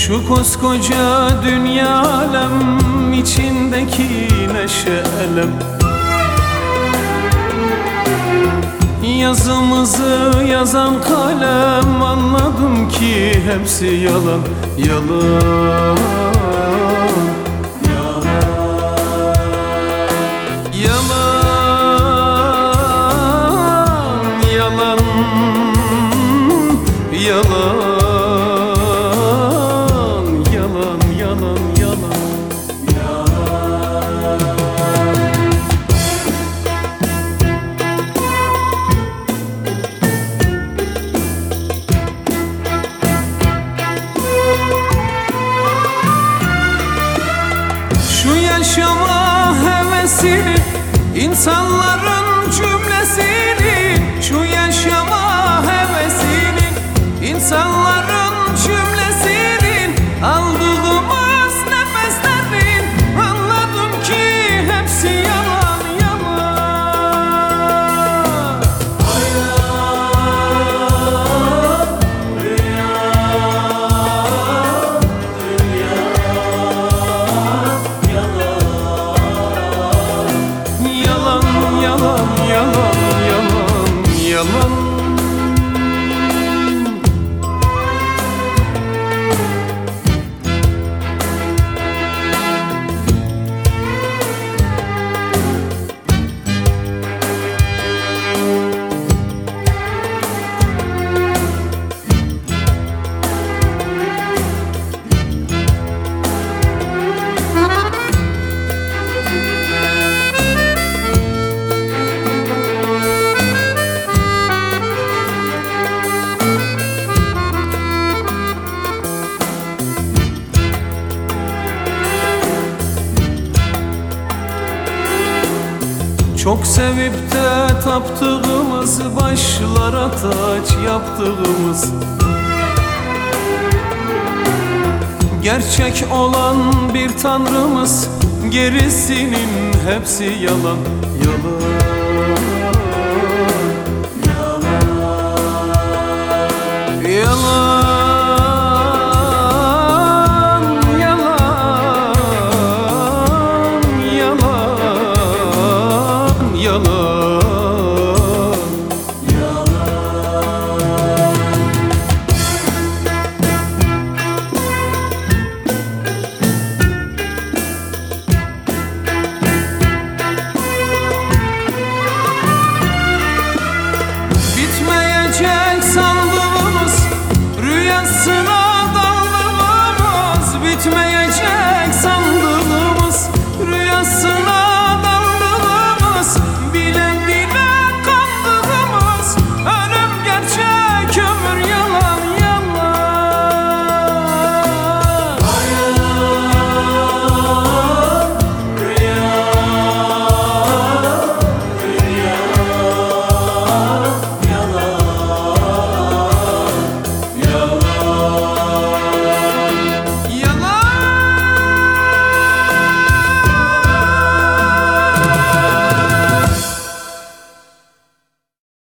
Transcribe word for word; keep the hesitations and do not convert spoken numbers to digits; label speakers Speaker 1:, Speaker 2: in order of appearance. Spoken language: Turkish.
Speaker 1: Şu koskoca dünya alem, içindeki neşe elem. Yazımızı yazan kalem, anladım ki hepsi yalan, yalan. Yalan, yalan, yalan, yalan, yalan. Şu yaşama hevesini, insanların cümlesini, şu yaşama hevesini, İnsanların cümlesinin, aldığımız nefeslerin, anladım ki hepsi yalan, yalan. Hayat, dünya, dünya, yalan, yalan, yalan, yalan, yalan, yalan. Çok sevip de taptığımız, başlara taç yaptığımız, gerçek olan bir tanrımız, gerisinin hepsi yalan, yalan, yalan, yalan.